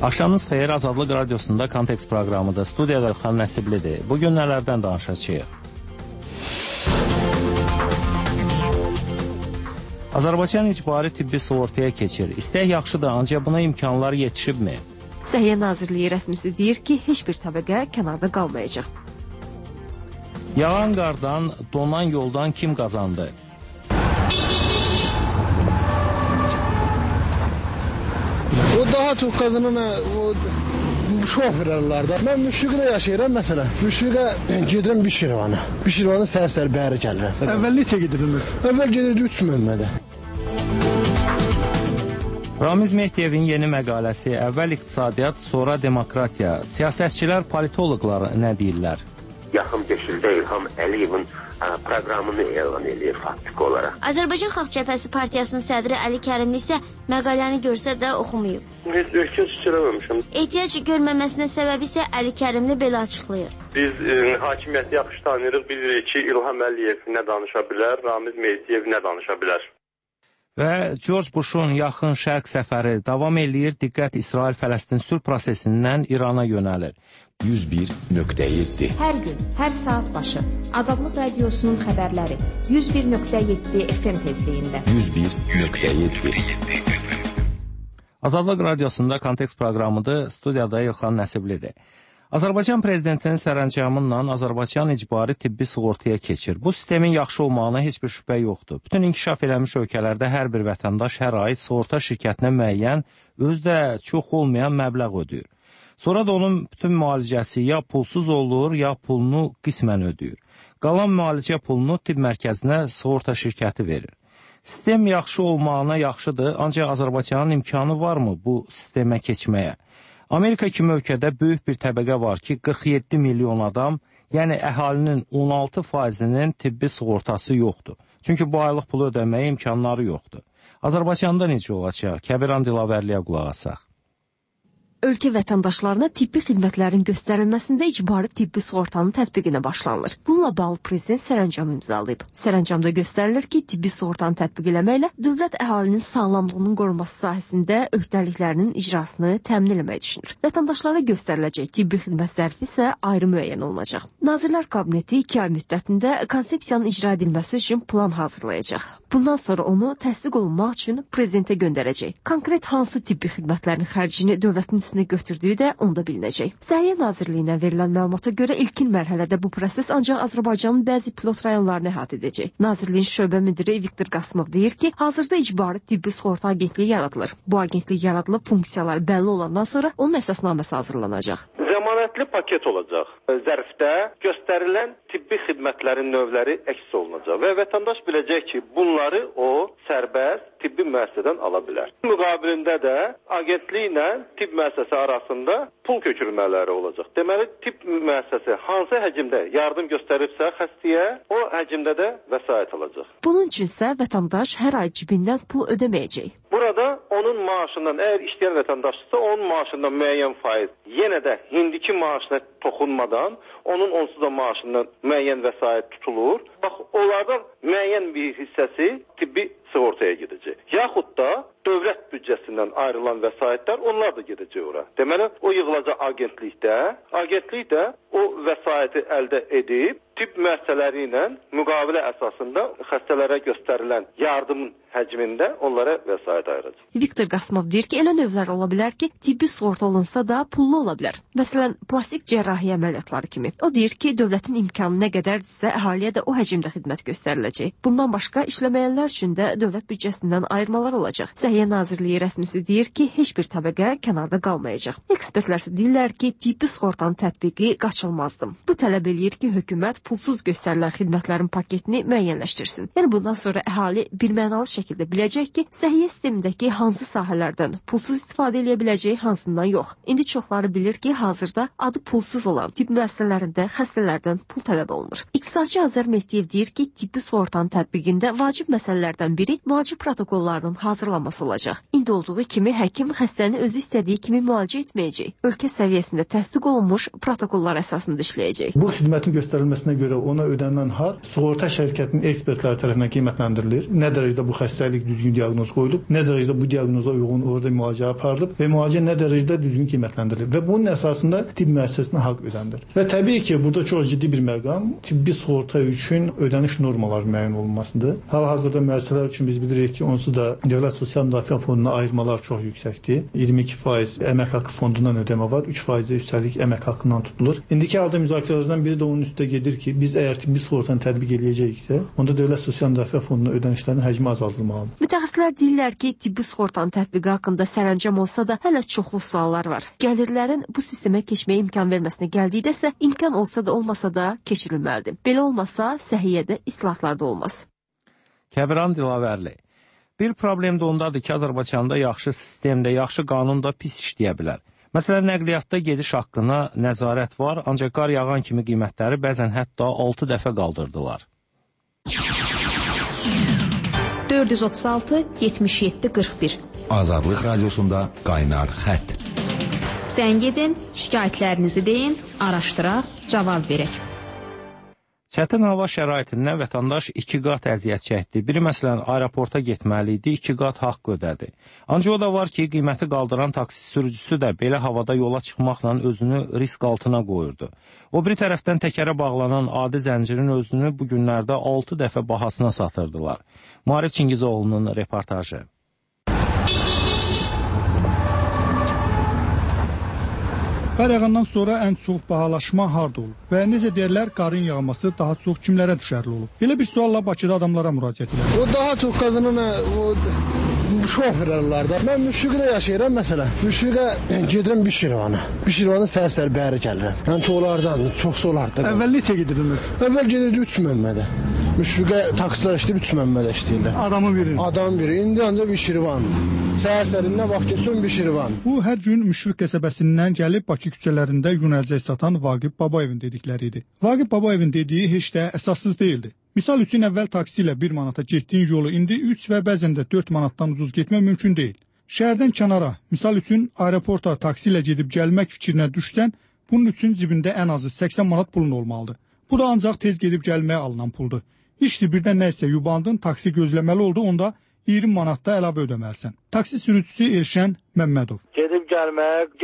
Axşamınız xeyir, Azadlıq Radiosunda Kontekst proqramıdır. Studiyada İlxan Nəsiblidir. Bugün nələrdən danışacağıq? Azərbaycan icbari tibbi sığortaya keçir. İstək yaxşıdır, ancaq buna imkanlar yetişibmi? Səhiyyə Nazirliyi rəsmisi deyir ki, heç bir təbəqə kənarda qalmayacaq. Yağan qardan, donan yoldan kim qazandı? O daha çox qazanan o şoferlərdə. Mən Müşfiqdə yaşayıram məsələn. Müşfiqə gedirəm Bişirvana. Bişirvana səhər-səhər bəri gəlirəm. Əvvəl neçə gedirdiniz? Əvvəl gedirdi 3 mənədə. Ramiz Mehdiyevin yeni məqaləsi əvvəl iqtisadiyyat, sonra demokratiya. Siyasətçilər, politoloqlar nə deyirlər? Yaxın 5 ildə İlham Əliyevin proqramını elan edir faktiki olaraq. Azərbaycan Xalq Cəbhəsi Partiyasının sədri Əli Kərimli isə məqaləni görsə də oxumayıb. Heç ehtiyac eləməmişəm. Ehtiyac görməməsinə səbəbi isə Əli Kərimli belə açıqlayır. Biz hakimiyyəti yaxşı tanıyırıq, bilirik ki, İlham Əliyev nə danışa bilər, Ramiz Mehdiyev nə danışa bilər. Və George Bush'un yaxın şərq səfəri davam eləyir. Diqqət İsrail-Fələstin sülh prosesindən İrana yönəlir. 101.7 Hər gün, hər saat başı Azadlıq Radiosunun xəbərləri 101.7 FM tezliyində. 101.7 Azadlıq Radiosunda Kontekst proqramıdır. Studiyada İlxan Nəsiblidir. Azərbaycan prezidentinin sərəncamından Azərbaycan icbari tibbi sığortaya keçir. Bu sistemin yaxşı olmağına heç bir şübhə yoxdur. Bütün inkişaf eləmiş ölkələrdə hər bir vətəndaş hər ay sığorta şirkətinə müəyyən, özdə çox olmayan məbləğ ödəyir. Sonra da onun bütün müalicəsi ya pulsuz olur, ya pulunu qismən ödəyir. Qalan müalicə pulunu tibb mərkəzinə sığorta şirkəti verir. Sistem yaxşı olmağına yaxşıdır, ancaq Azərbaycanın imkanı varmı bu sistemə keçməyə? Amerika kimi ölkədə böyük bir təbəqə var ki, 47 milyon adam, yəni əhalinin 16%-nin tibbi sığortası yoxdur. Çünki bu aylıq pulu ödəməyə imkanları yoxdur. Azərbaycanda necə olacaq? Kəbiran Dilavərliyə qulaq asaq. Ölkə vətəndaşlarına tibbi xidmətlərin göstərilməsində icbari tibbi sığortanın tətbiqinə başlanılır. Bununla bağlı prezident sərəncam imzalayıb. Sərəncamda göstərilir ki, tibbi sığortanı tətbiq eləməklə dövlət əhalinin sağlamlığının qorunması sahəsində öhdəliklərinin icrasını təmin etməyi düşünür. Vətəndaşlara göstəriləcək tibbi xidmət zərfi isə ayrı müəyyən olunacaq. Nazirlər Kabineti 2 ay müddətində konsepsiyanın icra edilməsi üçün plan hazırlayacaq. Bundan sonra onu təsdiq olunmaq üçün prezidentə göndərəcək. Konkret hansı tibbi xidmətlərin xərcini dövlətin üstünə götürdüyü də onda bilinəcək. Səhiyyə Nazirliyinə verilən məlumata görə ilkin mərhələdə bu proses ancaq Azərbaycanın bəzi pilot rayonlarını əhatə edəcək. Nazirliyin şöbə müdiri Viktor Qasımov deyir ki, hazırda icbari tibbi sığorta agentliyi yaradılır. Bu agentlik yaradılıb funksiyaları bəlli olandan sonra onun əsasnaməsi hazırlanacaq. Zəmanətli paket olacaq. Zərfdə göstərilən tibbi xidmətlərin növləri əks olunacaq və vətəndaş biləcək ki, bunları o sərbəst tibbi müəssisədən ala bilər. Müqabilində də agentliklə tibb müəssisəsi arasında pul köçürmələri olacaq. Deməli, tibb müəssisəsi hansı həcmdə yardım göstəribsə xəstəyə, o həcmdə də vəsait alacaq. Bunun üçünsə vətəndaş hər ay cibindən pul ödəməyəcək. Burada onun maaşından, əgər işləyən vətəndaşdırsa, onun maaşından müəyyən faiz, yenə də indiki maaşına toxunmadan, onun onsuz da maaşından müəyyən vəsait tutulur. Bax, onlardan müəyyən bir hissəsi tibbi sığortaya gedəcək. Yaxud da dövlət büdcəsindən ayrılan vəsaitlər, onlar da gedəcək ora. Deməli, o yığılacaq agentlik də o vəsaiti əldə edib, tibb müəssisələri ilə müqavilə əsasında xəstələrə göstərilən yardımın həcmində onlara vəsait ayıracaq. Viktor Qasımov deyir ki, elə növlər ola bilər ki, tibbi sığorta olunsa da pullu ola bilər. Məsələn, plastik cərrahi əməliyyatları kimi. O deyir ki, dövlətin imkanı nə qədərdirsə, əhaliyə də o həcmdə xidmət göstəriləcək. Bundan başqa işləməyənlər üçün də dövlət büdcəsindən ayırmalar olacaq. Səhiyyə Nazirliyi rəsmisi deyir ki, heç bir təbəqə kənarda qalmayacaq. Ekspertlər deyirlər ki, tibbi sığortanın tətbiqi qaçılmazdır. Bu tələb eləyir ki, hökumət pulsuz göstərilən xidmətlərin paketini müəyyənləşdirsin. Yəni bundan sonra əhali birmənalı şəkildə biləcək ki, səhiyyə sistemindəki hansı sahələrdən pulsuz istifadə edə biləcəyi, hansından yox. İndi çoxları bilir ki, hazırda adı pulsuz olan tibb müəssisələrində xəstələrdən pul tələb olunur. İqtisadçı Azər Mehdiyev deyir ki, tibbi sığortanın tətbiqində vacib məsələlərdən biri müalicə protokollarının hazırlanması olacaq. İndi olduğu kimi həkim xəstəni özü istədiyi kimi müalicə etməyəcək. Ölkə səviyyəsində təsdiq olunmuş protokollar əsasında işləyəcək. Bu xidmətin göstərilməsinə görə ona ödənilən haqq sığorta şirkətinin ekspertləri tərəfindən qiymətləndirilir. Nə dərəcədə bu xəstəyə xəstəlik düzgün diaqnoz qoyulub, nə dərəcədə bu diaqnoza uyğun orada müalicə aparılıb və müalicə nə dərəcədə düzgün qiymətləndirilir və bunun əsasında tibb müəssisəsinə haqq ödənilir. Və təbii ki, burada çox ciddi bir məqam tibbi sığorta üçün ödəniş normaları müəyyən olunmasıdır. Hal-hazırda müəssisələr üçün biz bilirik ki, onsuz da Dövlət Sosial Müdafiə Fonduna ayırmalar çox yüksəkdir. 22% əmək haqqı fondundan ödəmə var, 3% üstəlik əmək haqqından tutulur. İndiki halda müzakirələrdən biri də onun üstə gedir ki, biz əgər tibbi sığortanı tətbiq edəcəksə, onda Dövlət Sosial Müdafiə Fonduna ödənişlərin həcmi azaldılmalıdır. Mütəxəssislər deyirlər ki, tibbi sığortanın tətbiqi haqqında sərəncam olsa da hələ çoxlu suallar var. Gəlirlərin bu sistemə keçməyə imkan verməsinə gəldikdə isə imkan olsa da olmasa da keçirilməlidir. Belə olmasa səhiyyədə islahatlar da olmaz. Kəbiran Dilavərli. Bir problem də ondadır ki, Azərbaycanda yaxşı sistemdə, yaxşı qanun da pis işləyə bilər. Məsələn, nəqliyyatda gediş haqqına nəzarət var, ancaq qar yağan kimi qiymətləri bəzən hətta 6 dəfə qaldırdılar. 436 77 41 Azadlıq Radiosunda qaynar xətt. Zəng edin, şikayətlərinizi deyin, araşdıraq, cavab verək. Çətin hava şəraitindən vətəndaş 2 qat əziyyət çəkdi. Biri məsələn aeroporta getməli idi, 2 qat haqq ödədi. Ancaq o da var ki, qiyməti qaldıran taksi sürücüsü də belə havada yola çıxmaqla özünü risk altına qoyurdu. O biri tərəfdən təkərə bağlanan adi zəncirin özünü bu günlərdə 6 dəfə bahasına satırdılar. Maarif Çingizoğlu'nun reportajı. Qar yağandan sonra ən çox bahalaşma harda olub və necə deyirlər, qarın yağması daha çox kimlərə düşərli olub? Belə bir sualla Bakıda adamlara müraciət edir. O daha çox qazanan o şoferlərdə. Mən Müşfiqdə yaşayıram məsələn. Müşfiqə gedirəm Bişirvana. Bişirvana səhər-səhər bəri gəlirəm. Yəni onlardan çoxsu olardı. Əvvəl neçə gedirdiniz? Əvvəl gedirdi 3 Məmmədə. Müşfiqə taksilər işləyir 3 Məmmədə işləyirlər. Adamın biri. Adam biri. İndi ancaq Bişirvan. Səhər-səhərindən vaxt keçsin Bişirvan. Bu hər gün Müşfiq qəsəbəsindən gəlib Bakı küçələrində yun əlcək satan Vaqif Babayevin dedikləri idi. Vaqif Babayevin dediyi heç də əsassız deyildi. Misal üçün əvvəl taksi ilə 1 manata getdiyin yolu indi 3 və bəzən də 4 manatdan ucuz getmək mümkün deyil. Şəhərdən kənara, misal üçün aeroporta taksi ilə gedib gəlmək fikrinə düşsən, bunun üçün cibində ən azı 80 manat pulun olmalıdır. Bu da ancaq tez gedib gəlməyə alınan puldur. İşte birdən nəsə yubandın, taksi gözləməli oldu, onda 20 manatda əlavə ödəməlisən. Taksi sürücüsü Elşən Məmmədov. Gedib gəlmək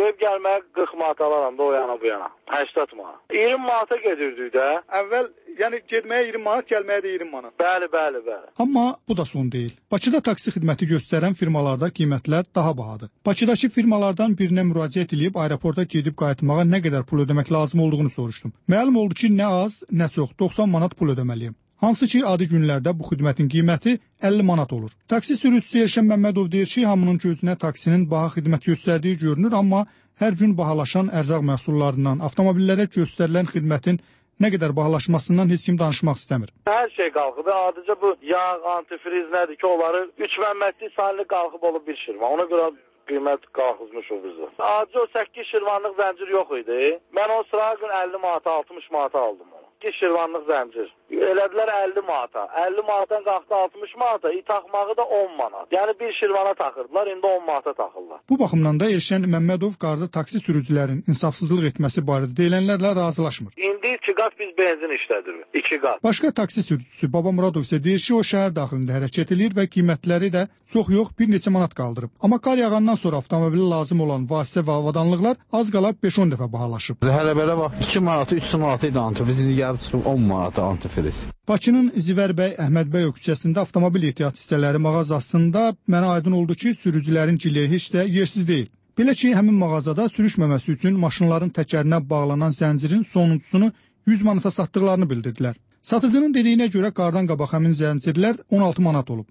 40 manat alaram da o yana bu yana. 80 manat. 20 manata gedirdik də. Əvvəl yəni getməyə 20 manat, gəlməyə də 20 manat. Bəli. Amma bu da son deyil. Bakıda taksi xidməti göstərən firmalarda qiymətlər daha bahadır. Bakıdakı firmalardan birinə müraciət edib aeroporta gedib qayıtmağa nə qədər pul ödəmək lazım olduğunu soruşdum. Məlum oldu ki, nə az, nə çox 90 manat pul ödəməliyəm. Hansı ki, adi günlərdə bu xidmətin qiyməti 50 manat olur. Taksi sürücüsü Elşən Məmmədov deyir ki, hamının gözünə taksinin baha xidmət göstərdiyi görünür, amma hər gün bahalaşan ərzaq məhsullarından avtomobillərə göstərilən xidmətin nə qədər bahalaşmasından heç kim danışmaq istəmir. Hər şey qalxıb. Adicə bu yağ, antifriz nədir ki, onları 3 məmmədli saylı qalxıb olub bir şirvan. Ona görə qiymət qalxızmış o bizdə. Adicə o 8 şirvanlıq zəncir yox idi. Mən o sıra gün 50 manata, 60 manata aldım onu. 2 şirvanlıq zəncir. Elədilər 50 manata. 50 manatdan qalxdı 60 manata. Taxmağı da 10 manat. Yəni bir şirvana taxırdılar, indi 10 manata taxırlar. Bu baxımdan da Elşən Məmmədov qarda taksi sürücülərin insafsızlıq etməsi barədə deyilənlərlə razılaşmır. İndi 2 qat biz benzin işlədirik. 2 qat. Başqa taksi sürücüsü Baba Muradov isə deyir ki, o şəhər daxilində hərəkət edir və qiymətləri də çox yox, bir neçə manat qaldırıb. Amma qar yağandan sonra avtomobilə lazım olan vasitə və avadanlıqlar az qala 5-10 dəfə bahalaşıb. Hələ belə bax 2 manatı, 3 manatı idi antifriz, indi gəlib çıxıb 10 manata antifriz. Bakının Zivərbəy Əhmədbəyoğlu küçəsində avtomobil ehtiyat hissələri mağazasında mənə aydın oldu ki, sürücülərin gileyi heç də yersiz deyil. Belə ki, həmin mağazada sürüşməməsi üçün maşınların təkərinə bağlanan zəncirin sonuncusunu 100 manata satdıqlarını bildirdilər. Satıcının dediyinə görə qardan qabaq həmin zəncirlər 16 manat olub.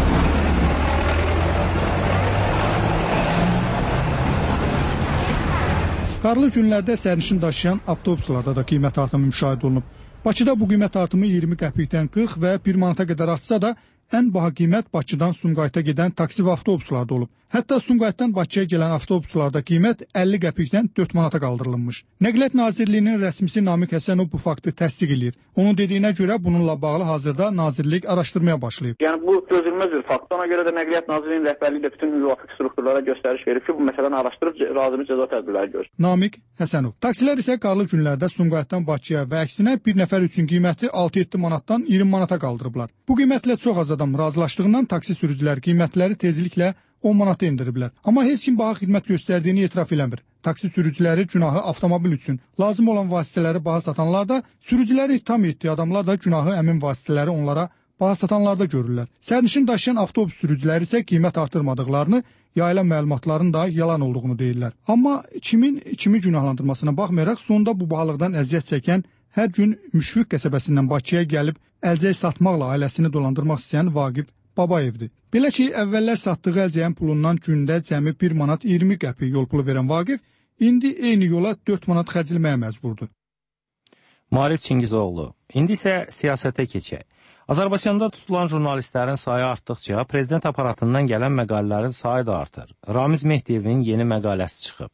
Qarlı günlərdə sərnişin daşıyan avtobuslarda da qiymət artımı müşahidə olunub. Bakıda bu qiymət artımı 20 qəpikdən 40 və 1 manata qədər artsa da, ən baha qiymət Bakıdan Sumqayıta gedən taksi və avtobuslarda olub. Hətta Sumqayıtdan Bakıya gələn avtobuslarda qiymət 50 qəpikdən 4 manata qaldırılmış. Nəqliyyat Nazirliyinin rəsmisi Namiq Həsənov bu faktı təsdiq edir. Onun dediyinə görə bununla bağlı hazırda Nazirlik araşdırmaya başlayıb. Yəni bu dözülməz bir faktdır. Ona görə də Nəqliyyat Nazirliyinin rəhbərliyi də bütün müvafiq strukturlara göstəriş verib ki, bu məsələni araşdırıb lazımi cəza tədbirləri görsün. Namiq Həsənov. Taksilər isə qarlı günlərdə Sumqayıtdan Bakıya və əksinə bir nəfər üçün qiyməti 6-7 manatdan 20 manata qaldırıblar. Bu qiymətlə çox az adam razılaşdığından taksi sürücüləri qiymətləri tezliklə 10 manata endiriblər. Amma heç kim baha xidmət göstərdiyini etiraf eləmir. Taksi sürücüləri günahı avtomobil üçün lazım olan vasitələri baha satanlar da, sürücüləri ittiham etdiyi adamlar da günahı həmin vasitələri onlara baha satanlarda görürlər. Sərnişin daşıyan avtobus sürücüləri isə qiymət artırmadıqlarını, yayılan məlumatların da yalan olduğunu deyirlər. Amma kimi günahlandırmasına baxmayaraq sonda bu bahalıqdan əziyyət çəkən, hər gün Müşfiq qəsəbəsindən Bakıya gəlib əlcək satmaqla ailəsini dolandırmaq istəyən Vaqif Babayevdir. Belə ki, əvvəllər satdığı əlcəyin pulundan gündə cəmi 1 manat 20 qəpik yol pulu verən Vaqif, indi eyni yola 4 manat xərcləməyə məcburdur. Marif Çingizoğlu. İndi isə siyasətə keçək. Azərbaycanda tutulan jurnalistlərin sayı artdıqca prezident aparatından gələn məqalələrin sayı da artır. Ramiz Mehdiyevin yeni məqaləsi çıxıb.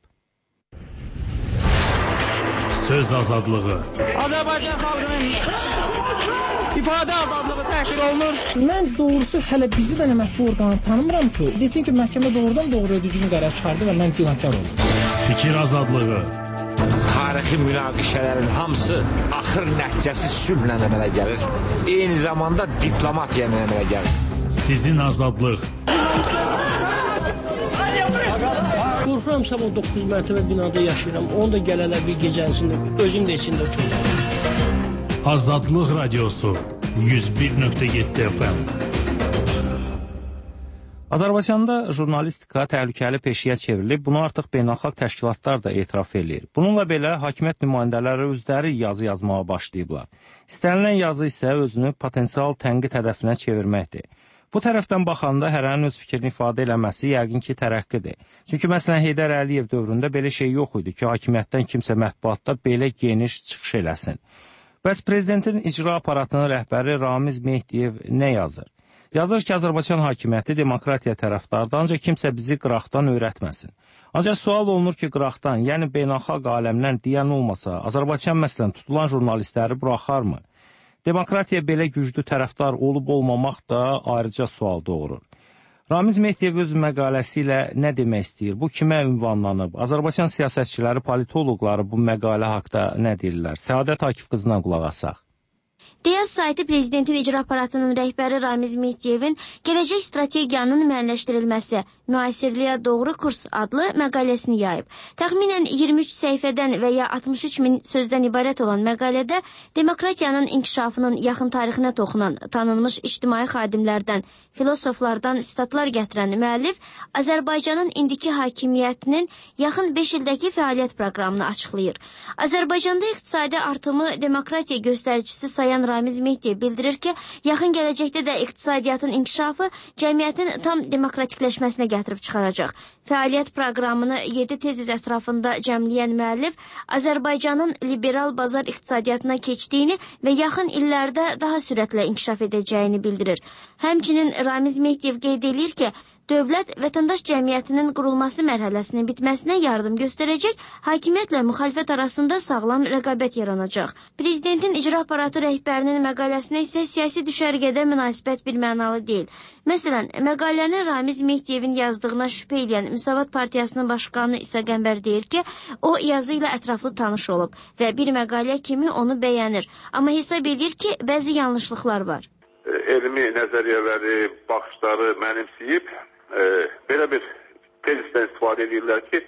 Söz azadlığı. Azərbaycan xalqının ifadə azadlığı təhqir olunur. Mən doğrusu hələ bizi də mətbu orqanı tanımıram ki, desin ki, məhkəmə doğrudan-doğruya düzgün qərar çıxardı və mən günahkar oldum. Fikir azadlığı. Tarixi münaqişələrin hamısı axır nəticəsi sülhlə əmələ gəlir. Eyni zamanda diplomatiya əmələ gəlir. Sizin azadlıq. Qorxuram sabah 9 mərtəbə binada yaşayıram. Onu da gələrlər bir gecənin içində, özüm də içində uçurum. Azadlıq Radiosu 101.7 FM. Azərbaycanda jurnalistika təhlükəli peşəyə çevrilib, bunu artıq beynəlxalq təşkilatlar da etiraf edir. Bununla belə hakimiyyət nümayəndələri özləri yazı yazmağa başlayıblar. İstənilən yazı isə özünü potensial tənqid hədəfinə çevirməkdir. Bu tərəfdən baxanda hərənin öz fikrini ifadə eləməsi yəqin ki, tərəqqidir. Çünki məsələn Heydər Əliyev dövründə belə şey yox idi ki, hakimiyyətdən kimsə mətbuatda belə geniş çıxış eləsin. Bəs prezidentin icra aparatının rəhbəri Ramiz Mehdiyev nə yazır? Yazır ki, Azərbaycan hakimiyyəti demokratiya tərəfdardır, ancaq kimsə bizi qıraqdan öyrətməsin. Ancaq sual olunur ki, qıraqdan, yəni beynəlxalq aləmdən deyən olmasa, Azərbaycan məsələn tutulan jurnalistləri buraxarmı? Demokratiya belə güclü tərəfdar olub-olmamaq da ayrıca sual doğurur. Ramiz Mehdiyev öz məqaləsi ilə nə demək istəyir? Bu kimə ünvanlanıb? Azərbaycan siyasətçiləri, politoloqları bu məqalə haqda nə deyirlər? Səadət Akif qızına qulaq asaq. Deyaz saytı prezidentin icra aparatının rəhbəri Ramiz Mehdiyevin gələcək strategiyanın müəyyənləşdirilməsi, müasirliyə doğru kurs adlı məqaləsini yayıb. Təxminən 23 səhifədən və ya 63 min sözdən ibarət olan məqalədə demokratiyanın inkişafının yaxın tarixinə toxunan tanınmış ictimai xadimlərdən, filosoflardan sitatlar gətirən müəllif Azərbaycanın indiki hakimiyyətinin yaxın 5 ildəki fəaliyyət proqramını açıqlayır. Azərbaycanda iqtisadi artımı demokratiya göstəricisi sayan Ramiz Mehdiyev bildirir ki, yaxın gələcəkdə də iqtisadiyyatın inkişafı cəmiyyətin tam demokratikləşməsinə gətirib çıxaracaq. Fəaliyyət proqramını 7 tezis ətrafında cəmləyən müəllif Azərbaycanın liberal bazar iqtisadiyyatına keçdiyini və yaxın illərdə daha sürətlə inkişaf edəcəyini bildirir. Həmçinin Ramiz Mehdiyev qeyd edir ki, dövlət vətəndaş cəmiyyətinin qurulması mərhələsinin bitməsinə yardım göstərəcək, hakimiyyətlə müxalifət arasında sağlam rəqabət yaranacaq. Prezidentin icra aparatı rəhbərinin məqaləsinə isə siyasi düşərgədə münasibət bir mənalı deyil. Məsələn, məqaləni Ramiz Mehdiyevin yazdığına şübhə edən Müsavat Partiyasının başqanı İsa Qəmbər deyir ki, o yazı ilə ətraflı tanış olub və bir məqalə kimi onu bəyənir. Amma hesab edir ki, bəzi yanlışlıqlar var. Elmi nəzəriyyələri, baxışları mənimsəyib, belə bir tezisdən istifadə edirlər ki,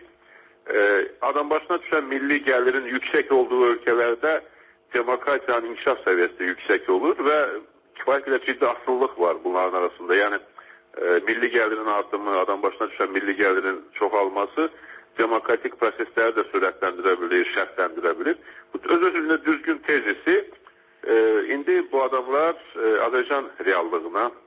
adam başına düşən milli gəlirin yüksək olduğu ölkələrdə demokratiyanın inkişaf səviyyəsi yüksək olur və kifayət qədər ciddi asıllıq var bunların arasında. Yəni, milli gəlirin artımı, adam başına düşən milli gəlirin çoxalması demokratik prosesləri də sürətləndirə bilir, şərtləndirə bilir. Bu öz-özünə düzgün tezisi indi bu adamlar Azərbaycan reallığına,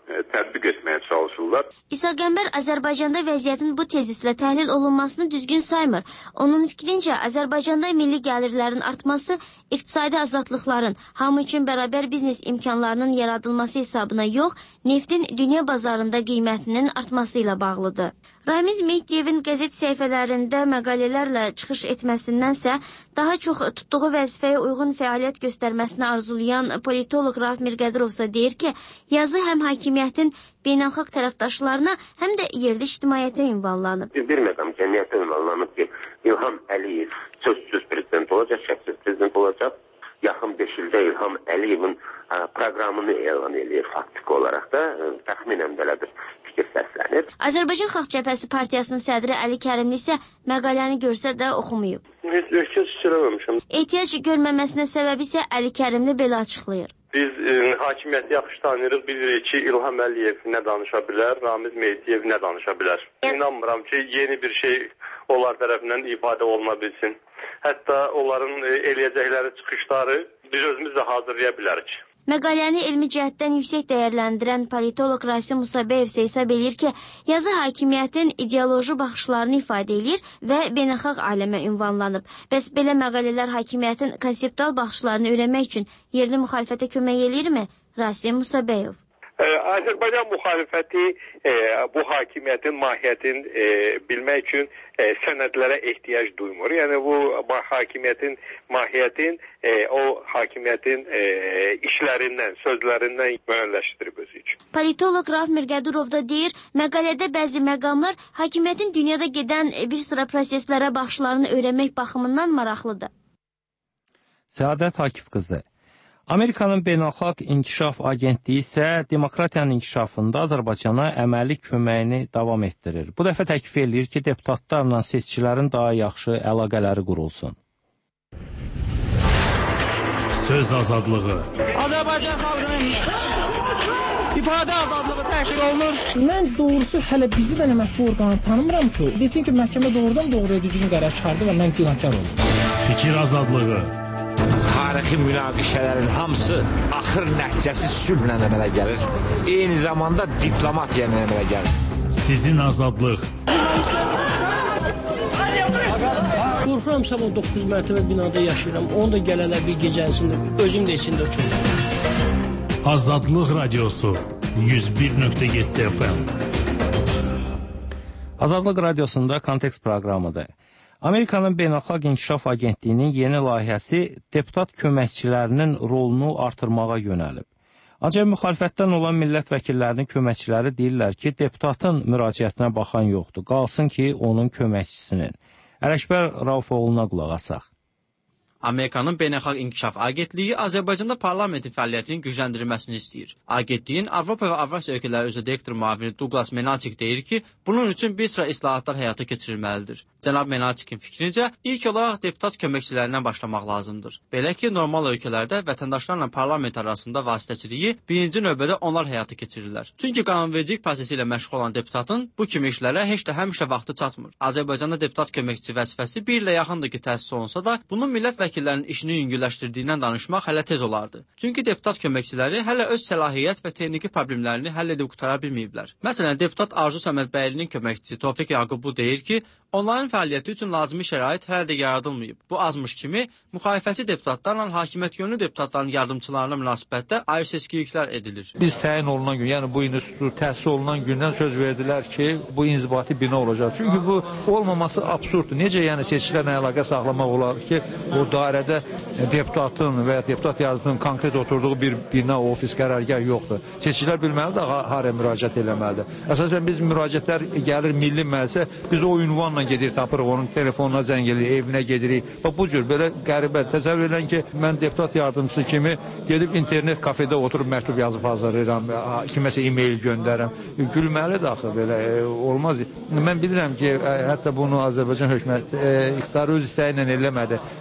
tətbiq etməyə çalışırlar. İsa Qəmbər Azərbaycanda vəziyyətin bu tezislə təhlil olunmasını düzgün saymır. Onun fikrincə, Azərbaycanda milli gəlirlərin artması iqtisadi azadlıqların, hamı üçün bərabər biznes imkanlarının yaradılması hesabına yox, neftin dünya bazarında qiymətinin artması ilə bağlıdır. Ramiz Mehdiyevin qəzet səhifələrində məqalələrlə çıxış etməsindənsə, daha çox tutduğu vəzifəyə uyğun fəaliyyət göstərməsini arzulayan politoloq Rauf Mirqədirovsa deyir ki, yazı həm hakimiyyətin beynəlxalq tərəfdaşlarına, həm də yerli ictimaiyyətə ünvanlanıb. Bir məqam cəmiyyətə ünvanlanıb ki, İlham Əliyev sözsüz prezident olacaq, şəxsiz prezident olacaq. Yaxın 5 ildə İlham Əliyevin proqramını elan edir faktiki olaraq da təxminən belədir fikir səslənir. Azərbaycan Xalq Cəbhəsi Partiyasının sədri Əli Kərimli isə məqaləni görsə də oxumayıb. Heç söyləməmişəm. Ehtiyac görməməsinə səbəbi isə Əli Kərimli belə açıqlayır. Biz hakimiyyəti yaxşı tanıyırıq, bilirik ki, İlham Əliyev nə danışa bilər, Ramiz Mehdiyev nə danışa bilər. İnanmıram ki, yeni bir şey onlar tərəfindən ifadə oluna bilsin. Hətta onların eləyəcəkləri çıxışları biz özümüz də hazırlaya bilərik. Məqaləni elmi cəhətdən yüksək dəyərləndirən politoloq Rasim Musabeyev isə hesab edir ki, yazı hakimiyyətin ideoloji baxışlarını ifadə edir və beynəlxalq aləmə ünvanlanıb. Bəs belə məqalələr hakimiyyətin konseptual baxışlarını öyrənmək üçün yerli müxalifətə kömək edirmi? Rasim Musabeyev. Azərbaycan müxalifəti bu hakimiyyətin mahiyyətini bilmək üçün sənədlərə ehtiyac duymur. Yəni bu hakimiyyətin mahiyyətin o hakimiyyətin işlərindən, sözlərindən müəyyənləşdirib özü üçün. Politoloq Rauf Mirqədirov da deyir, məqalədə bəzi məqamlar hakimiyyətin dünyada gedən bir sıra proseslərə baxışlarını öyrənmək baxımından maraqlıdır. Səadət Akif qızı. Amerikanın Beynəlxalq İnkişaf Agentliyi isə demokratiyanın inkişafında Azərbaycana əməli köməyini davam etdirir. Bu dəfə təklif edir ki, deputatlarla seçkilərin daha yaxşı əlaqələri qurulsun. Söz azadlığı. Azərbaycan xalqının ifadə azadlığı təhqir olunur. Mən doğrusu hələ bizi də nə mətbu orqanı tanımıram ki, desin ki, məhkəmə doğrudan doğruya düzgün qərar çıxardı və mən günahkar oldum. Fikir azadlığı. Tarixi münaqişələrin hamısı axır nəticəsi sülhlə əmələ gəlir. Eyni zamanda diplomatiya ilə əmələ gəlir. Sizin azadlıq. Qorxuram, sabah 9 mərtəbə binada yaşayıram. Onu da gələnlər bir gecəsində, özüm də içində uçurum. Azadlıq Radiosu 101.7 FM. Azadlıq Radiosunda Kontekst proqramıdır. Amerikanın Beynəlxalq İnkişaf Agentliyinin yeni layihəsi deputat köməkçilərinin rolunu artırmağa yönəlib. Ancaq müxalifətdən olan millət vəkillərinin köməkçiləri deyirlər ki, deputatın müraciətinə baxan yoxdur, qalsın ki, onun köməkçisinin. Ələkbər Raufoğlu'na qulaq asaq. Amerikanın Beynəlxalq İnkişaf Agentliyi Azərbaycanda parlamentin fəaliyyətinin gücləndirilməsini istəyir. Agentliyin Avropa və Avrasiya ölkələri üzrə direktor müavini Douglas Menalchik deyir ki, bunun üçün bir sıra islahatlar həyata keçirilməlidir. Cənab Menalchikin fikrincə, ilk olaraq deputat köməkçilərindən başlamaq lazımdır. Belə ki, normal ölkələrdə vətəndaşlarla parlament arasında vasitəçiliyi birinci növbədə onlar həyata keçirirlər. Çünki qanunvericilik prosesi ilə məşğul olan deputatın bu kimi işlərə heç də həmişə vaxtı çatmır. Azərbaycanda deputat köməkçi vəzifəsi bir ilə yaxındır ki, təsis olunsa da, bunun millət vəkillərinin işini yüngülləşdirdiyindən danışmaq hələ tez olardı. Çünki deputat köməkçiləri hələ öz səlahiyyət və texniki problemlərini həll edib qutara bilməyiblər. Məsələn, deputat Arzu Səmədbəylinin köməkçisi Tofiq Yaqublu deyir ki, onların fəaliyyəti üçün lazımi şərait hələ də yaradılmayıb. Bu azmış kimi, müxalifəti deputatlarla hakimiyyət yönlü deputatların yardımçılarına münasibətdə ayrı-seçkiliklər edilir. Biz təyin olunan gün, yəni bu institut təsis olunan gündən söz verdilər ki, bu inzibati bina olacaq. Çünki bu olmaması absurddur. Necə yəni seçkilərlə əlaqə saxlamaq olar ki, o dairədə deputatın və ya deputat yardımcısının konkret oturduğu bir bina, ofis, qərargah yoxdur. Seçkilər bilməlidir, haraya müraciət eləməlidir. Əsasən biz müraciətlər gəlir milli məclisə, biz o ünvanla gedir, tapırıq, onun telefonuna zəng edirik, evinə gedirik. Bu cür belə qəribə təsəvvür edən ki, mən deputat yardımcısı kimi gedib internet kafedə oturub məktub yazıb hazırlayıram, kiməsə e-mail göndərirəm. Gülməlidir axı, belə olmaz. Mən bilirəm ki, hətta bunu Azərbaycan hökuməti iqtidarı öz istəyi ilə eləmədi. Beynəlxalq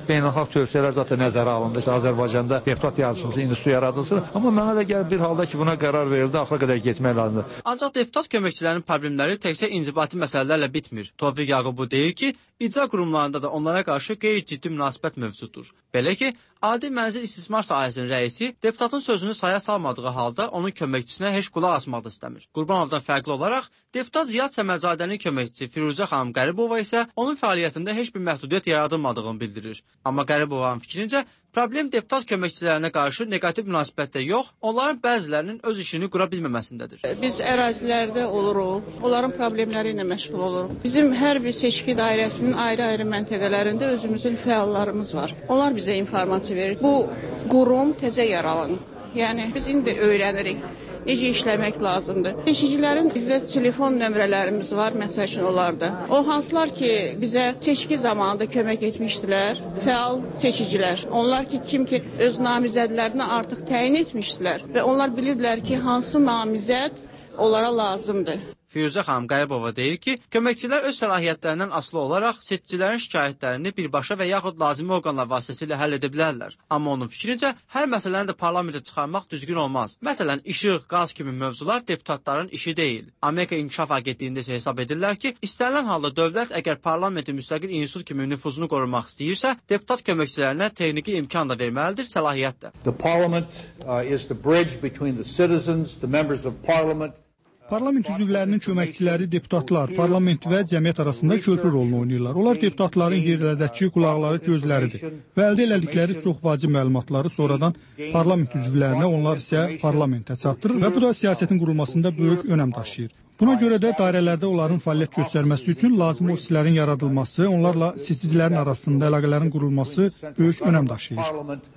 beynəlxalq tövsiyələr zaten nəzərə alındı ki, Azərbaycanda deputat yardımçısı institutu yaradılsın. Amma mənə də gəlir bir halda ki, buna qərar verildi, axıra qədər getmək lazımdır. Ancaq deputat köməkçilərinin problemləri təkcə inzibati məsələlərlə bitmir. Tofiq Yağublu deyir ki, icra qurumlarında da onlara qarşı qeyri-ciddi münasibət mövcuddur. Belə ki, adi mənzil istismar sahəsinin rəisi deputatın sözünü saya salmadığı halda onun köməkçisinə heç qulaq asmaq da istəmir. Qurbanovdan fərqli olaraq, deputat Ziyad Səmədzadənin köməkçisi Firuzə xanım Qəribova isə onun fəaliyyətində heç bir məhdudiyyət yaradılmadığını bildirir. Amma Qəribovanın fikrincə, problem deputat köməkçilərinə qarşı neqativ münasibətdə yox, onların bəzilərinin öz işini qura bilməməsindədir. Biz ərazilərdə oluruq, onların problemləri ilə məşğul oluruq. Bizim hər bir seçki dairəsinin ayrı-ayrı məntəqələrində özümüzün fəallarımız var. Onlar bizə informasiya verir. Bu qurum təzə yaralanıb. Yəni biz indi öyrənirik necə işləmək lazımdır. Seçicilərin bizdə telefon nömrələrimiz var, məsəl üçün onlarda. O hansılar ki, bizə seçki zamanında kömək etmişdilər, fəal seçicilər. Onlar ki, kim ki öz namizədlərini artıq təyin etmişdilər və onlar bilirdilər ki, hansı namizəd onlara lazımdır. Firuzə xanım Qəribova deyir ki, köməkçilər öz səlahiyyətlərindən asılı olaraq seçicilərin şikayətlərini birbaşa və yaxud lazımi orqanlar vasitəsilə həll edə bilərlər. Amma onun fikrincə, hər məsələni də parlamentə çıxarmaq düzgün olmaz. Məsələn, işıq, qaz kimi mövzular deputatların işi deyil. Amerika İnkişaf Agentliyində isə hesab edirlər ki, istənilən halda dövlət əgər parlamentin müstəqil institut kimi nüfuzunu qorumaq istəyirsə, deputat köməkçilərinə texniki imkan da verməlidir, səlahiyyət də. The parliament is the bridge between the citizens, the members of parliament. Parlament üzvlərinin köməkçiləri deputatlar, parlament və cəmiyyət arasında köprü rolunu oynayırlar. Onlar deputatların yerlərdəki qulaqları, gözləridir və əldə elədikləri çox vacib məlumatları sonradan parlament üzvlərinə, onlar isə parlamentə çatdırır və bu da siyasətin qurulmasında böyük önəm daşıyır. Buna görə də dairələrdə onların fəaliyyət göstərməsi üçün lazım ofislərin yaradılması, onlarla seçicilərin arasında əlaqələrin qurulması böyük önəm daşıyır.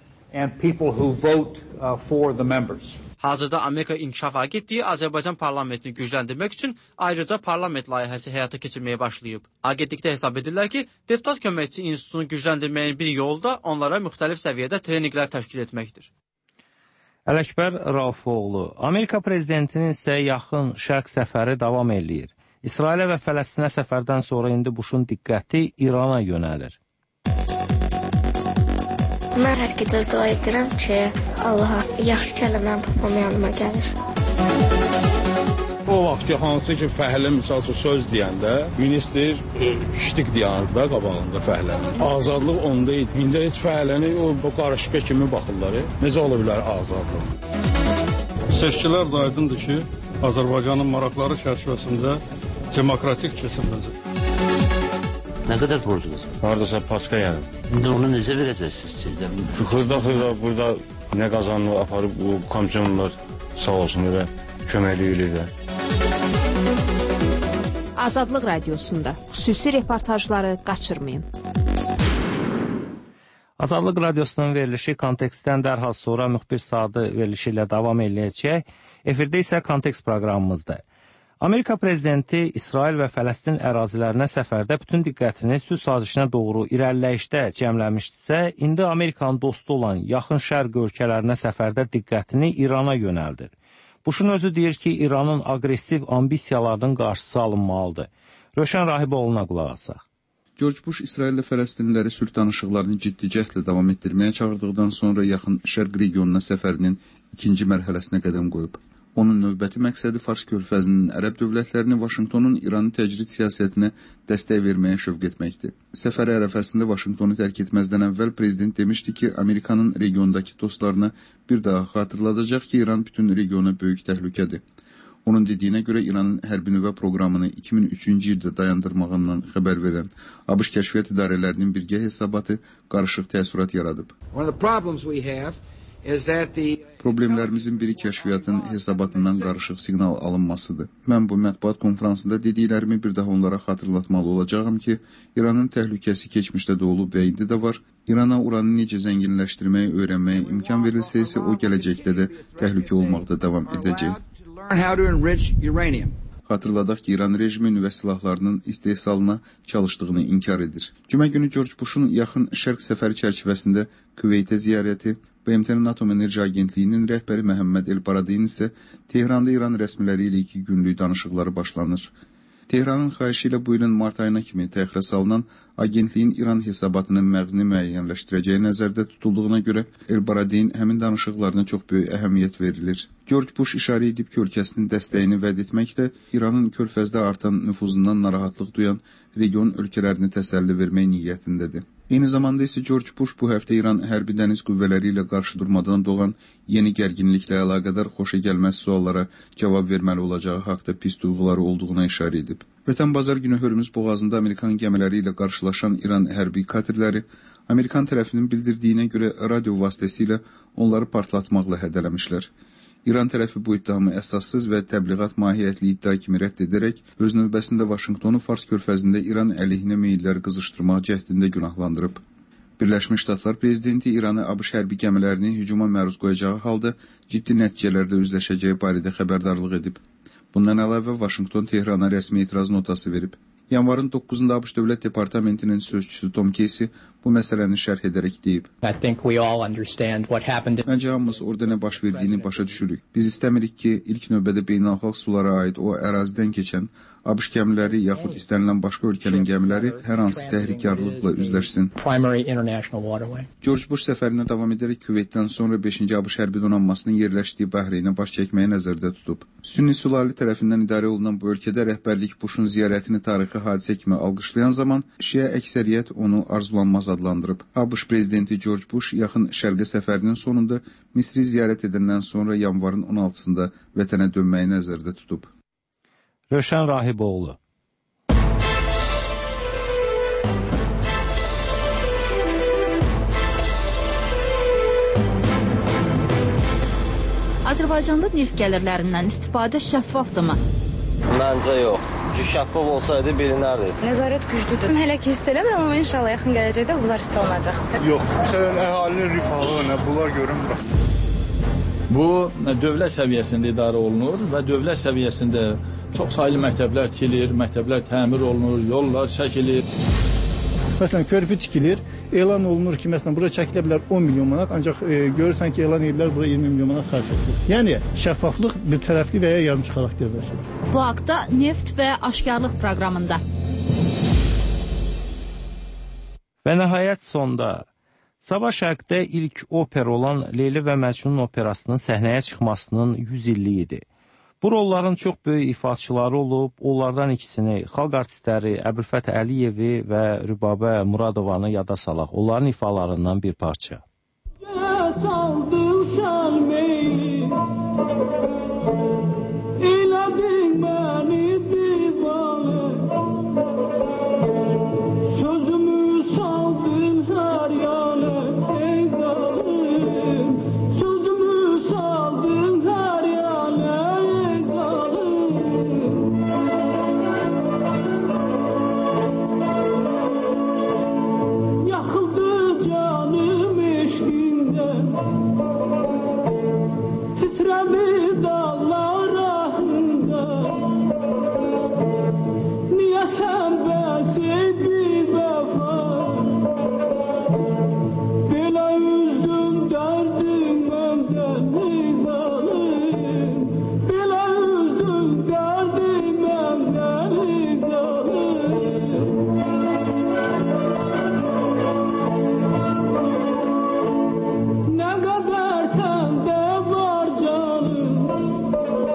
Hazırda Amerika İnkişaf Agentliyi Azərbaycan parlamentini gücləndirmək üçün ayrıca parlament layihəsi həyata keçirməyə başlayıb. Agentlikdə hesab edirlər ki, deputat köməkçi institutunu gücləndirməyin bir yolu da onlara müxtəlif səviyyədə treninqlər təşkil etməkdir. Ələkbər Raufoğlu, Amerika prezidentinin isə yaxın şərq səfəri davam eləyir. İsrailə və Fələstinə səfərdən sonra indi Buşun diqqəti İrana yönəlir. Mən hər gecə dua edirəm ki, Allaha yaxşı kəlmələr papam yanıma gəlir. O vaxt ki, hansı ki, fəhlə misal üçün söz deyəndə, minister ştik deyənir də qabağında fəhlənin. Azadlıq onda idi. İndi heç fəhləni o qarışıqa kimi baxırlar. Necə ola bilər azadlıq? Seçkilər də aydındır ki, Azərbaycanın maraqları çərçivəsində demokratik keçiriləcək. Nə qədər borcunuz? Haradasa paska yəni. İndi onu necə verəcəksiniz ki? Xırda burada nə qazanını aparıb bu komissiyonlar sağ olsun və köməklik edirlər. Azadlıq Radiosunda xüsusi reportajları qaçırmayın. Azadlıq Radiosunun verilişi kontekstdən dərhal sonra müxbir saatı verilişi ilə davam edəcək. Efirdə isə kontekst proqramımızdır. Amerika prezidenti İsrail və Fələstin ərazilərinə səfərdə bütün diqqətini sülh sazişinə doğru irəliləyişdə cəmləmişdisə, indi Amerikanın dostu olan yaxın şərq ölkələrinə səfərdə diqqətini İrana yönəldir. Buşun özü deyir ki, İranın aqressiv ambisiyalarının qarşısı alınmalıdır. Rövşən Rahiboğlu'na qulaq asaq. George Bush İsrail ilə Fələstinliləri sülh danışıqlarını ciddi cəhdlə davam etdirməyə çağırdıqdan sonra yaxın şərq regionuna səfərinin ikinci mərhələsinə qədəm qoyub. Onun növbəti məqsədi Fars körfəzinin ərəb dövlətlərini Vaşinqtonun İranın təcrid siyasətinə dəstək verməyə şövq etməkdir. Səfəri ərəfəsində Vaşinqtonu tərk etməzdən əvvəl prezident demişdi ki, Amerikanın regiondakı dostlarına bir daha xatırladacaq ki, İran bütün regiona böyük təhlükədir. Onun dediyinə görə İranın hərbi nüvə proqramını 2003-cü ildə dayandırmağından xəbər verən ABŞ kəşfiyyat idarələrinin birgə hesabatı qarışıq təəssürat yaradıb. Problemlərimizin biri kəşfiyyatın hesabatından qarışıq siqnal alınmasıdır. Mən bu mətbuat konferansında dediklərimi bir daha onlara xatırlatmalı olacağım ki, İranın təhlükəsi keçmişdə də olub və indi də var. İrana uranı necə zənginləşdirməyi öyrənməyə imkan verilsə isə o gələcəkdə də təhlükə olmaqda davam edəcək. Xatırladaq ki, İran rejimi nüvə silahlarının istehsalına çalışdığını inkar edir. Cümə günü George Bush'un yaxın şərq səfəri çərçivəsində Küveytə ziyarəti, BMT-nin Atom Enerji Agentliyinin rəhbəri Məhəmməd El-Baradin isə Tehranda İran rəsmiləri ilə 2 günlük danışıqları başlanır. Tehranın xahişi ilə bu ilin mart ayına kimi təxirə salınan agentliyin İran hesabatının məğzini müəyyənləşdirəcəyi nəzərdə tutulduğuna görə El-Baradeyin həmin danışıqlarına çox böyük əhəmiyyət verilir. George Bush işarə edib ki, ölkəsinin dəstəyini vəd etməklə İranın körfəzdə artan nüfuzundan narahatlıq duyan region ölkələrini təsəlli vermək niyyətindədir. Eyni zamanda isə George Bush bu həftə İran hərbi dəniz qüvvələri ilə qarşı durmadan doğan yeni gərginliklə əlaqədar xoşagəlməz suallara cavab verməli olacağı haqda pis duyğuları olduğuna işarə edib. Ötən bazar günü Hörmüz boğazında Amerikan gəmiləri ilə qarşılaşan İran hərbi katerləri Amerikan tərəfinin bildirdiyinə görə radio vasitəsilə onları partlatmaqla hədələmişlər. İran tərəfi bu iddiamı əsassız və təbliğat mahiyyətli iddia kimi rədd edərək, öz növbəsində Vaşinqtonu Fars körfəzində İran əleyhinə meyilləri qızışdırmaq cəhdində günahlandırıb. Birləşmiş Ştatlar prezidenti İranı ABŞ hərbi gəmilərini hücuma məruz qoyacağı halda ciddi nəticələrdə üzləşəcəyi barədə xəbərdarlıq edib. Bundan əlavə Vaşinqton Tehrana rəsmi etiraz notası verib. Yanvarın 9-da ABŞ Dövlət Departamentinin sözçüsü Tom Casey bu məsələni şərh edərək deyib. Məncə hamımız orada nə baş verdiyini başa düşürük. Biz istəmirik ki, ilk növbədə beynəlxalq sulara aid o ərazidən keçən ABŞ gəmiləri yaxud istənilən başqa ölkənin gəmiləri hər hansı təhrikkarlıqla üzləşsin. George Bush səfərinə davam edərək Küveytdən sonra 5-ci ABŞ hərbi donanmasının yerləşdiyi Bəhreynə baş çəkməyi nəzərdə tutub. Sünni sülalə tərəfindən idarə olunan bu ölkədə rəhbərlik Bushun ziyarətini tarixi hadisə kimi alqışlayan zaman Şiə əksəriyyət onu arzulanmaz adlandırıb. ABŞ prezidenti George Bush yaxın şərqə səfərinin sonunda Misri ziyarət edəndən sonra yanvarın 16-sında vətənə dönməyi nəzərdə tutub. Rövşən Rahiboğlu. Azərbaycanda neft gəlirlərindən istifadə şəffafdırmı? Məncə yox. Şəffaf olsaydı bilinərdi. Nəzarət güclüdür. Hələ ki hiss eləmirəm, amma inşallah yaxın gələcəkdə bunlar hiss olunacaq. Yox, məsələn, əhalinin rifahı, bunlar görünmür. Bu, dövlət səviyyəsində idarə olunur və dövlət səviyyəsində çox saylı məktəblər tikilir, məktəblər təmir olunur, yollar çəkilir. Məsələn, körpü tikilir, elan olunur ki, məsələn, bura çəkilə bilər 10 milyon manat, ancaq görürsən ki, elan edirlər, bura 20 milyon manat xərc edilir. Yəni, şəffaflıq bir tərəfli və ya yarımçı xarakter verir. Bu haqda Neft və Aşkarlıq proqramında. Və nəhayət sonda, Sabah Şərqdə ilk opera olan Leyli və Məcnun operasının səhnəyə çıxmasının 100 illiyi idi. Bu rolların çox böyük ifaçıları olub, onlardan ikisini xalq artistləri Əbülfət Əliyevi və Rübabə Muradovanı yada salaq. Onların ifalarından bir parça. Sözümü saldın hər yana ey zalim, sözümü saldın hər yana ey zalim. Yaxıldı canım eşqindən, titrədi dağlar ahında. Niyə sən bəsəydin? Belə üzdüm dərdin məndən ey zalim, belə üzdüm dərdin məndən ey zalim. Nə qədər təndə var canım,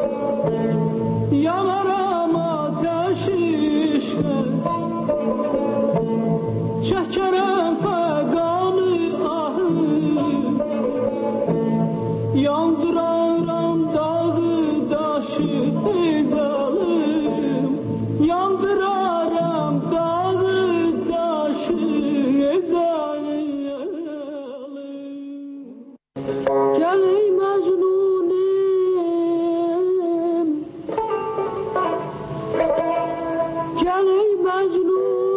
yanaram ateş işə. Çəkərəm fəqanı ahı, yandıraram dağı daşı ey zalim, yandıraram dağı daşı ey zalim. Gəl ey Məcnunim, gəl ey Məcnunim,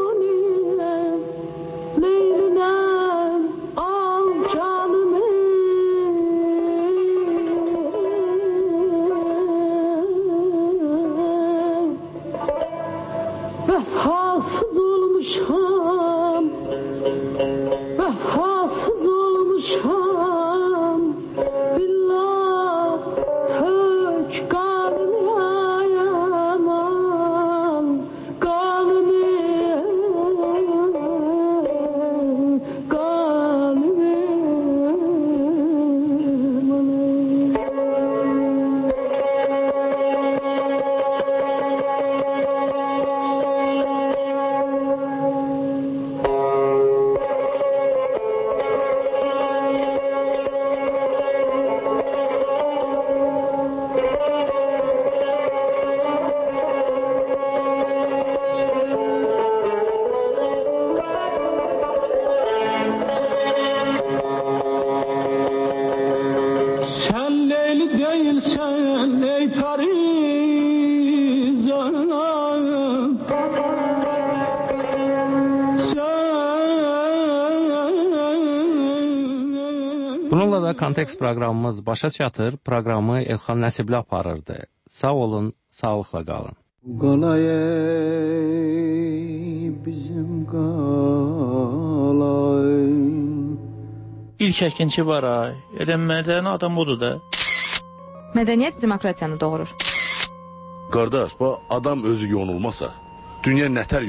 vəfasız olmuşam, vəfasız olmuşam, billah tök qanım yaman, Bununla da kontekst proqramımız başa çatır. Proqramı Elxan Nəsibli aparırdı. Sağ olun, sağlıqla qalın. Qalay bizim qalay. İlk əkinçi var ay. Elə mədəni adam odur da. Mədəniyyət demokratiyanı doğurur. Qardaş, bu adam özü yonulmasa, dünya nətər